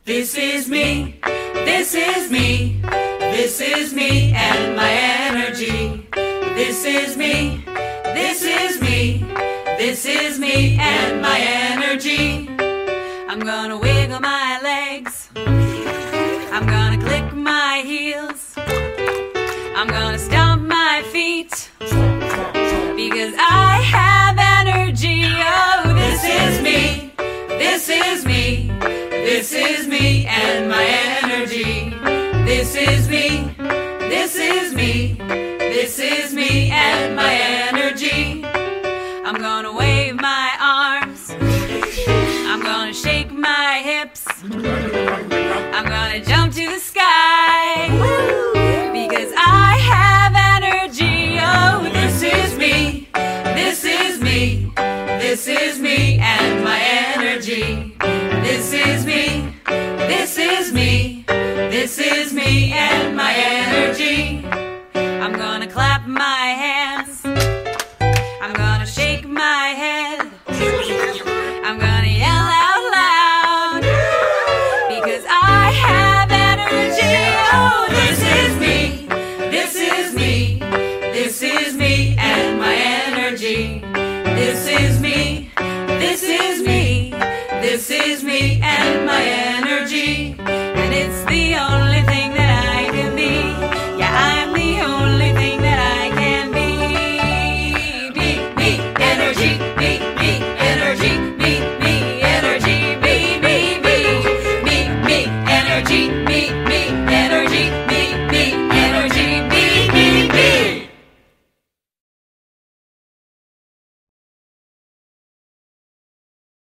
This is me, this is me, this is me and my energy. This is me, this is me, this is me and my energy. I'm gonna wiggle my legs, I'm gonna click my heels, I'm gonna stomp my feet, because I have energy. Oh, this is me, this is me, this is me and my energy. This is me, this is me, this is me and my energy. I'm gonna wave my arms, I'm gonna shake my hips, I'm gonna jump to the sky, because I have energy. Oh, this is me, this is me, this is me and my energy. This is me, this is me, this is me and my energy. I'm gonna clap my hands, I'm gonna shake my head, I'm gonna yell out loud, because I have energy. Oh, this is me, this is me, this is me and my energy. This is me, this is me, this is me